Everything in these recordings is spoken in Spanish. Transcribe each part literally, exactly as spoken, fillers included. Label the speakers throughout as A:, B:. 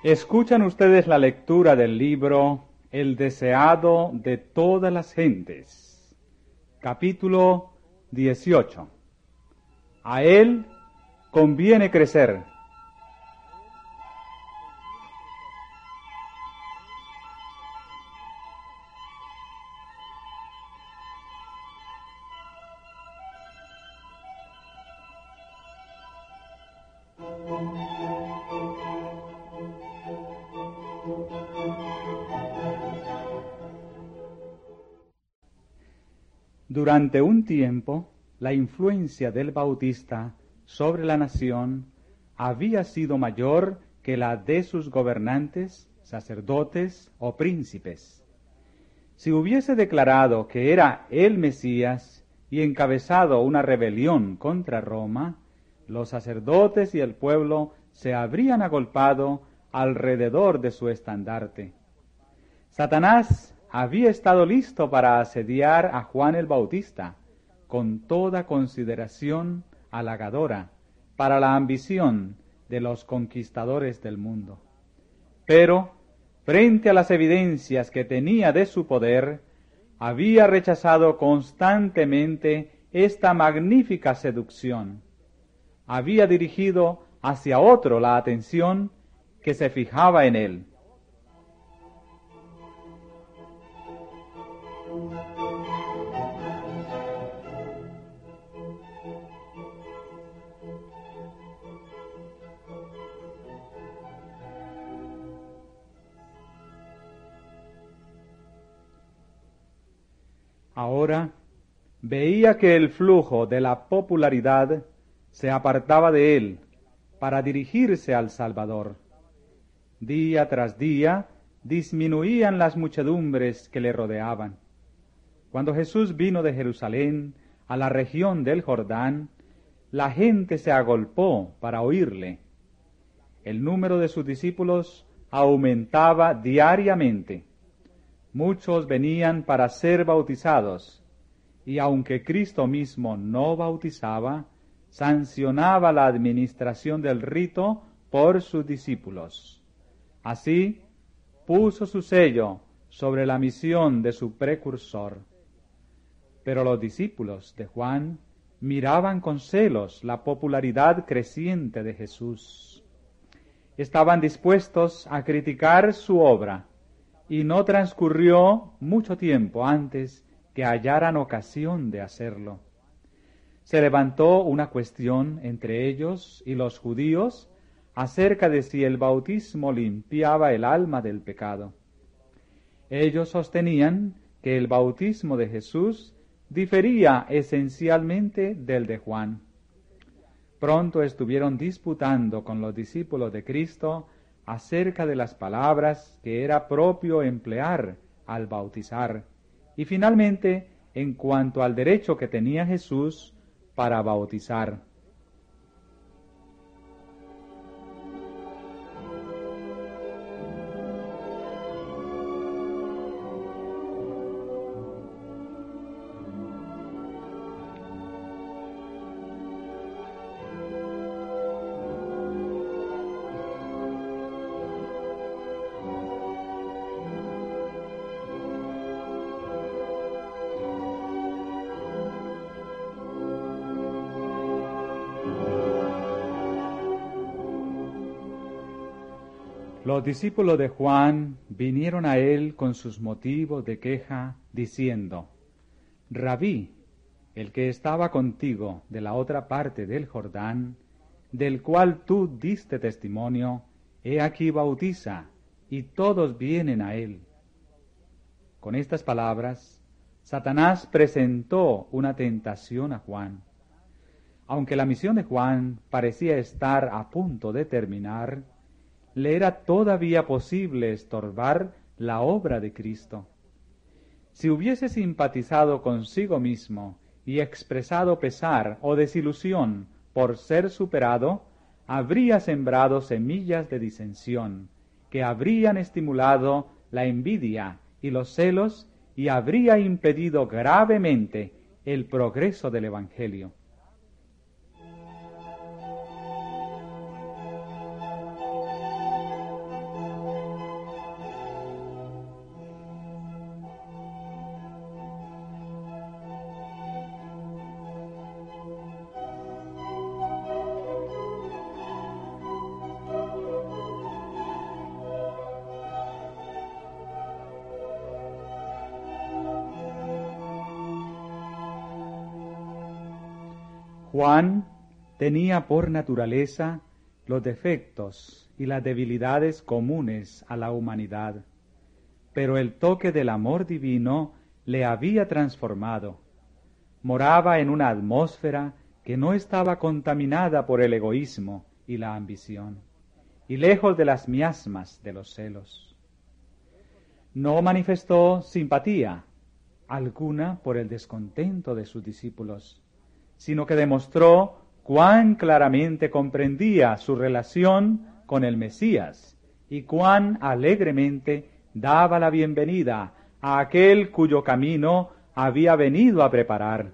A: Escuchan ustedes la lectura del libro El deseado de todas las gentes, capítulo dieciocho. A él conviene crecer. Durante un tiempo, la influencia del Bautista sobre la nación había sido mayor que la de sus gobernantes, sacerdotes o príncipes. Si hubiese declarado que era el Mesías y encabezado una rebelión contra Roma, los sacerdotes y el pueblo se habrían agolpado alrededor de su estandarte. Satanás había estado listo para asediar a Juan el Bautista, con toda consideración halagadora para la ambición de los conquistadores del mundo. Pero, frente a las evidencias que tenía de su poder, había rechazado constantemente esta magnífica seducción. Había dirigido hacia otro la atención que se fijaba en él. Ahora veía que el flujo de la popularidad se apartaba de él para dirigirse al Salvador. Día tras día disminuían las muchedumbres que le rodeaban. Cuando Jesús vino de Jerusalén a la región del Jordán, la gente se agolpó para oírle. El número de sus discípulos aumentaba diariamente. Muchos venían para ser bautizados, y aunque Cristo mismo no bautizaba, sancionaba la administración del rito por sus discípulos. Así, puso su sello sobre la misión de su precursor. Pero los discípulos de Juan miraban con celos la popularidad creciente de Jesús. Estaban dispuestos a criticar su obra, y no transcurrió mucho tiempo antes que hallaran ocasión de hacerlo. Se levantó una cuestión entre ellos y los judíos acerca de si el bautismo limpiaba el alma del pecado. Ellos sostenían que el bautismo de Jesús difería esencialmente del de Juan. Pronto estuvieron disputando con los discípulos de Cristo acerca de las palabras que era propio emplear al bautizar, y finalmente en cuanto al derecho que tenía Jesús para bautizar. Los discípulos de Juan vinieron a él con sus motivos de queja, diciendo: Rabí, el que estaba contigo de la otra parte del Jordán, del cual tú diste testimonio, he aquí bautiza, y todos vienen a él. Con estas palabras, Satanás presentó una tentación a Juan. Aunque la misión de Juan parecía estar a punto de terminar, le era todavía posible estorbar la obra de Cristo. Si hubiese simpatizado consigo mismo y expresado pesar o desilusión por ser superado, habría sembrado semillas de disensión, que habrían estimulado la envidia y los celos y habría impedido gravemente el progreso del Evangelio. Juan tenía por naturaleza los defectos y las debilidades comunes a la humanidad, pero el toque del amor divino le había transformado. Moraba en una atmósfera que no estaba contaminada por el egoísmo y la ambición, y lejos de las miasmas de los celos. No manifestó simpatía alguna por el descontento de sus discípulos, sino que demostró cuán claramente comprendía su relación con el Mesías y cuán alegremente daba la bienvenida a aquel cuyo camino había venido a preparar.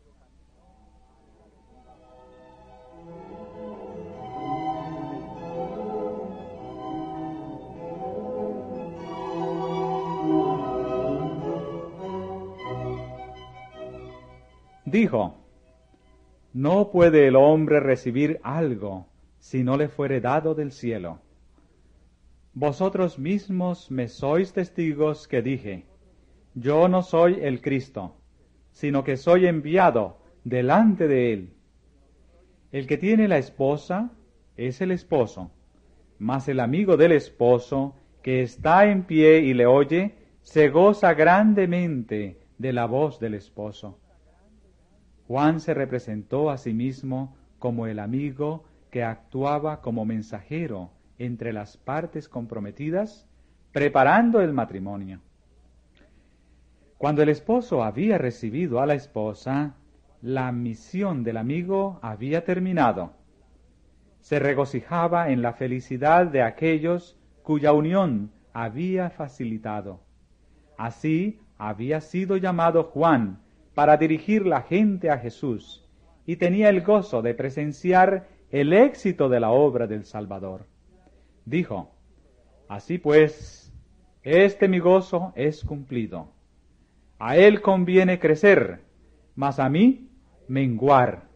A: Dijo: no puede el hombre recibir algo si no le fuere dado del cielo. Vosotros mismos me sois testigos que dije: yo no soy el Cristo, sino que soy enviado delante de él. El que tiene la esposa es el esposo, mas el amigo del esposo, que está en pie y le oye, se goza grandemente de la voz del esposo. Juan se representó a sí mismo como el amigo que actuaba como mensajero entre las partes comprometidas, preparando el matrimonio. Cuando el esposo había recibido a la esposa, la misión del amigo había terminado. Se regocijaba en la felicidad de aquellos cuya unión había facilitado. Así había sido llamado Juan para dirigir la gente a Jesús, y tenía el gozo de presenciar el éxito de la obra del Salvador. Dijo: así pues, este mi gozo es cumplido. A él conviene crecer, mas a mí menguar.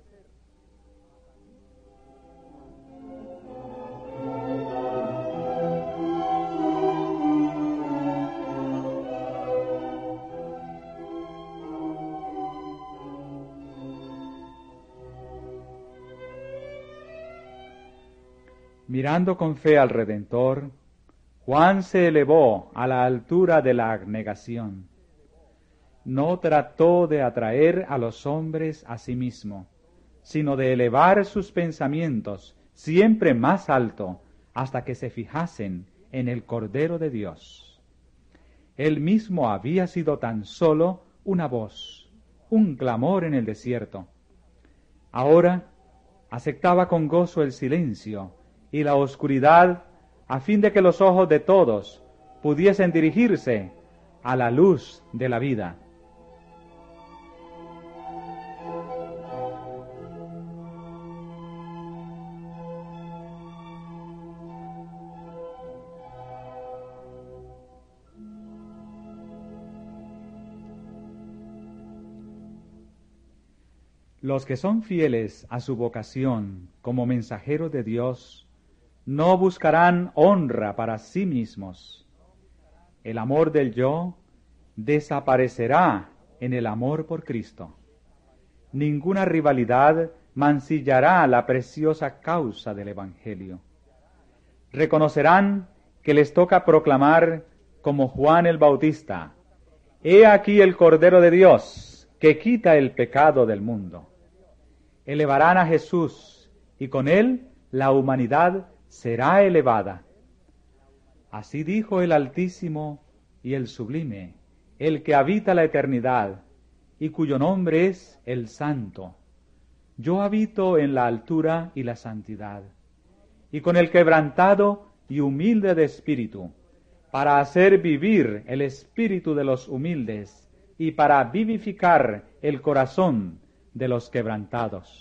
A: Mirando con fe al Redentor, Juan se elevó a la altura de la abnegación. No trató de atraer a los hombres a sí mismo, sino de elevar sus pensamientos siempre más alto hasta que se fijasen en el Cordero de Dios. Él mismo había sido tan solo una voz, un clamor en el desierto. Ahora aceptaba con gozo el silencio y la oscuridad, a fin de que los ojos de todos pudiesen dirigirse a la luz de la vida. Los que son fieles a su vocación como mensajeros de Dios no buscarán honra para sí mismos. El amor del yo desaparecerá en el amor por Cristo. Ninguna rivalidad mancillará la preciosa causa del Evangelio. Reconocerán que les toca proclamar como Juan el Bautista: he aquí el Cordero de Dios que quita el pecado del mundo. Elevarán a Jesús y con él la humanidad será elevada. Así dijo el Altísimo y el Sublime, el que habita la eternidad y cuyo nombre es el Santo. Yo habito en la altura y la santidad, y con el quebrantado y humilde de espíritu, para hacer vivir el espíritu de los humildes y para vivificar el corazón de los quebrantados.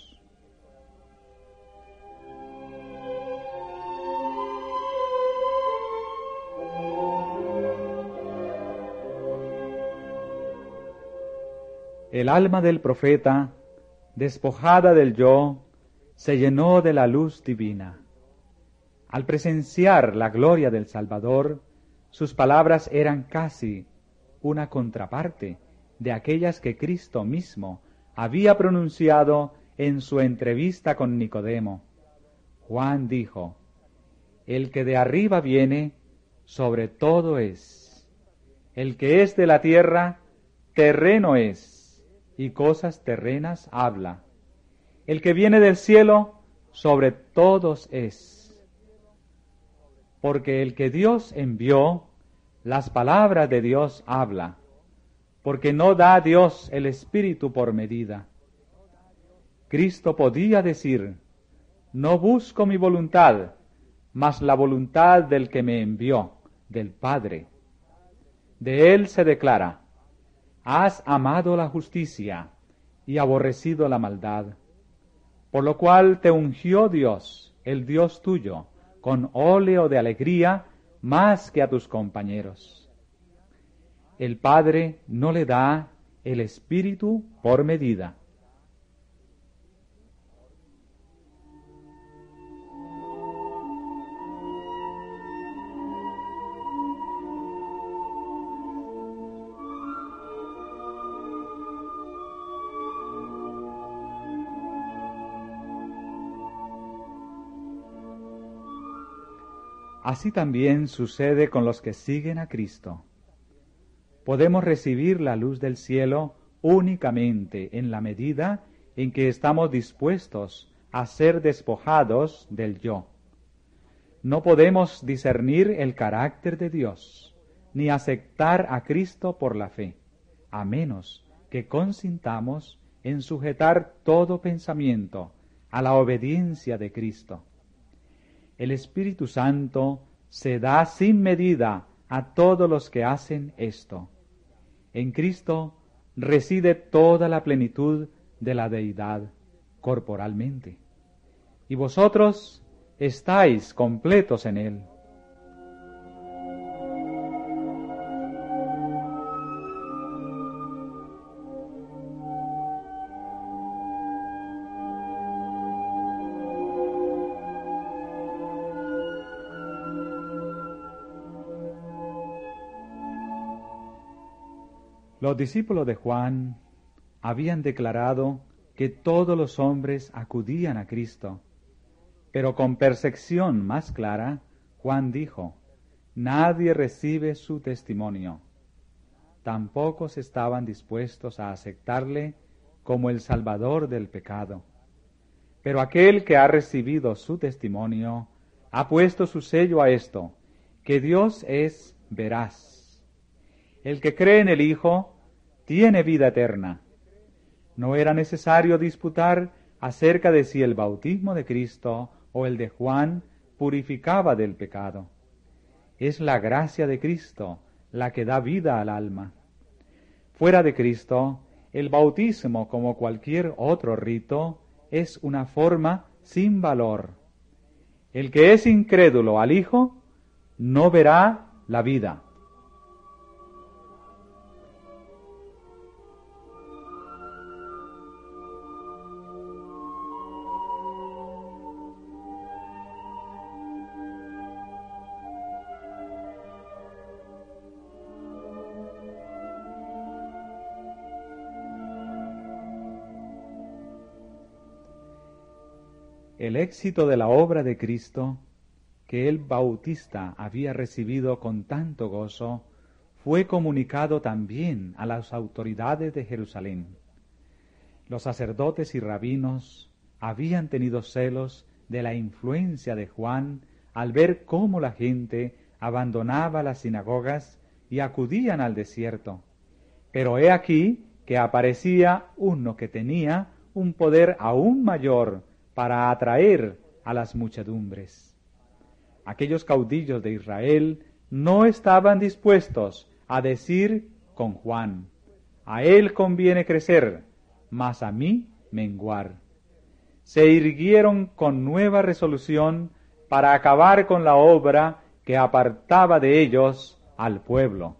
A: El alma del profeta, despojada del yo, se llenó de la luz divina. Al presenciar la gloria del Salvador, sus palabras eran casi una contraparte de aquellas que Cristo mismo había pronunciado en su entrevista con Nicodemo. Juan dijo: el que de arriba viene, sobre todo es. El que es de la tierra, terreno es, y cosas terrenas habla. El que viene del cielo, sobre todos es. Porque el que Dios envió, las palabras de Dios habla, porque no da a Dios el Espíritu por medida. Cristo podía decir: no busco mi voluntad, mas la voluntad del que me envió, del Padre. De él se declara: has amado la justicia y aborrecido la maldad, por lo cual te ungió Dios, el Dios tuyo, con óleo de alegría más que a tus compañeros. El Padre no le da el Espíritu por medida. Así también sucede con los que siguen a Cristo. Podemos recibir la luz del cielo únicamente en la medida en que estamos dispuestos a ser despojados del yo. No podemos discernir el carácter de Dios, ni aceptar a Cristo por la fe, a menos que consintamos en sujetar todo pensamiento a la obediencia de Cristo. El Espíritu Santo se da sin medida a todos los que hacen esto. En Cristo reside toda la plenitud de la deidad corporalmente, y vosotros estáis completos en Él. Los discípulos de Juan habían declarado que todos los hombres acudían a Cristo, pero con percepción más clara, Juan dijo: nadie recibe su testimonio. Tampoco se estaban dispuestos a aceptarle como el Salvador del pecado. Pero aquel que ha recibido su testimonio ha puesto su sello a esto, que Dios es veraz. El que cree en el Hijo tiene vida eterna. No era necesario disputar acerca de si el bautismo de Cristo o el de Juan purificaba del pecado. Es la gracia de Cristo la que da vida al alma. Fuera de Cristo, el bautismo, como cualquier otro rito, es una forma sin valor. El que es incrédulo al Hijo no verá la vida. El éxito de la obra de Cristo, que el Bautista había recibido con tanto gozo, fue comunicado también a las autoridades de Jerusalén. Los sacerdotes y rabinos habían tenido celos de la influencia de Juan al ver cómo la gente abandonaba las sinagogas y acudían al desierto. Pero he aquí que aparecía uno que tenía un poder aún mayor para atraer a las muchedumbres. Aquellos caudillos de Israel no estaban dispuestos a decir con Juan: a él conviene crecer, mas a mí menguar. Se irguieron con nueva resolución para acabar con la obra que apartaba de ellos al pueblo.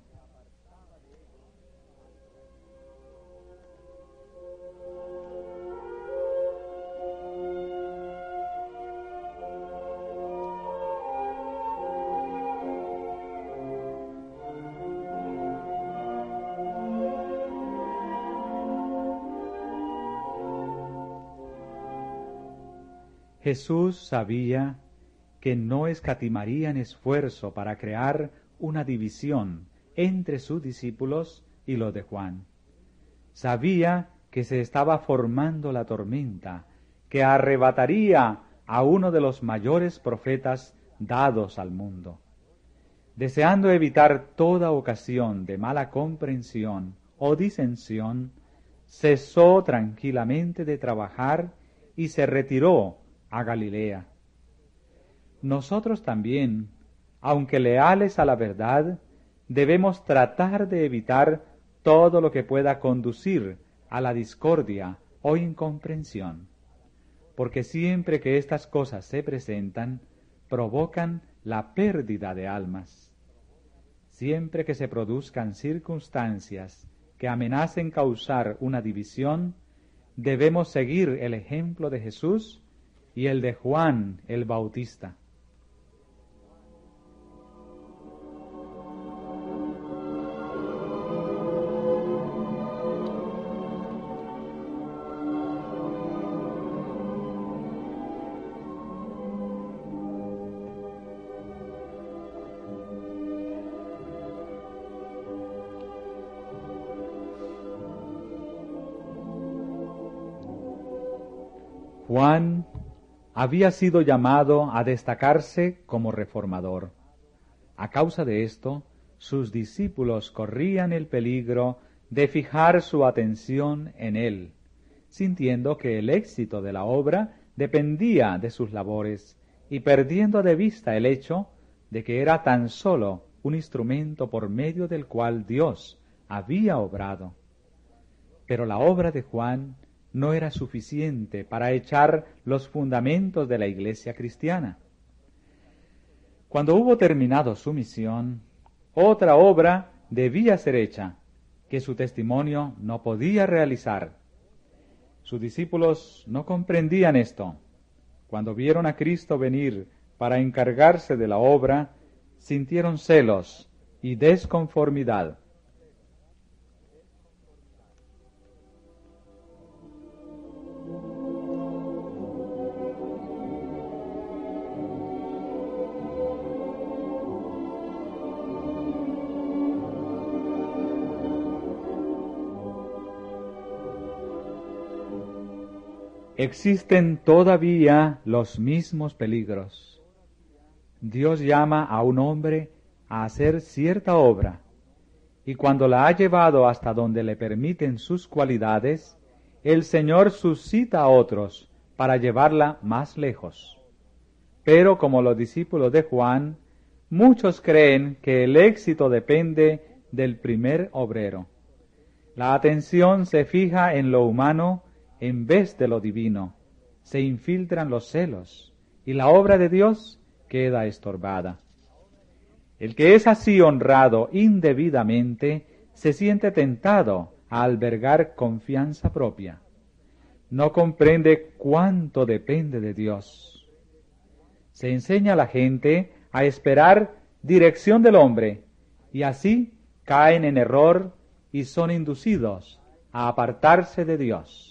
A: Jesús sabía que no escatimarían esfuerzo para crear una división entre sus discípulos y los de Juan. Sabía que se estaba formando la tormenta que arrebataría a uno de los mayores profetas dados al mundo. Deseando evitar toda ocasión de mala comprensión o disensión, cesó tranquilamente de trabajar y se retiró a Galilea. Nosotros también, aunque leales a la verdad, debemos tratar de evitar todo lo que pueda conducir a la discordia o incomprensión, porque siempre que estas cosas se presentan, provocan la pérdida de almas. Siempre que se produzcan circunstancias que amenacen causar una división, debemos seguir el ejemplo de Jesús y el de Juan el Bautista. Juan había sido llamado a destacarse como reformador. A causa de esto, sus discípulos corrían el peligro de fijar su atención en él, sintiendo que el éxito de la obra dependía de sus labores y perdiendo de vista el hecho de que era tan solo un instrumento por medio del cual Dios había obrado. Pero la obra de Juan no era suficiente para echar los fundamentos de la iglesia cristiana. Cuando hubo terminado su misión, otra obra debía ser hecha, que su testimonio no podía realizar. Sus discípulos no comprendían esto. Cuando vieron a Cristo venir para encargarse de la obra, sintieron celos y desconformidad. Existen todavía los mismos peligros. Dios llama a un hombre a hacer cierta obra, y cuando la ha llevado hasta donde le permiten sus cualidades, el Señor suscita a otros para llevarla más lejos. Pero como los discípulos de Juan, muchos creen que el éxito depende del primer obrero. La atención se fija en lo humano en vez de lo divino, se infiltran los celos, y la obra de Dios queda estorbada. El que es así honrado indebidamente, se siente tentado a albergar confianza propia. No comprende cuánto depende de Dios. Se enseña a la gente a esperar dirección del hombre, y así caen en error y son inducidos a apartarse de Dios.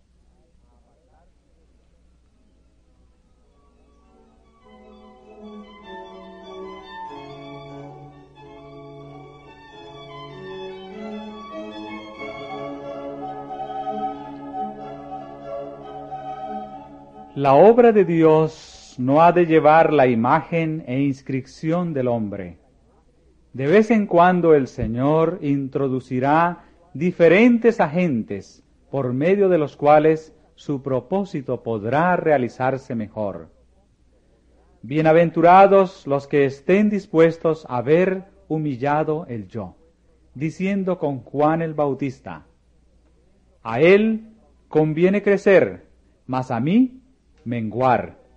A: La obra de Dios no ha de llevar la imagen e inscripción del hombre. De vez en cuando el Señor introducirá diferentes agentes por medio de los cuales su propósito podrá realizarse mejor. Bienaventurados los que estén dispuestos a ver humillado el yo, diciendo con Juan el Bautista: a él conviene crecer, mas a mí menguar.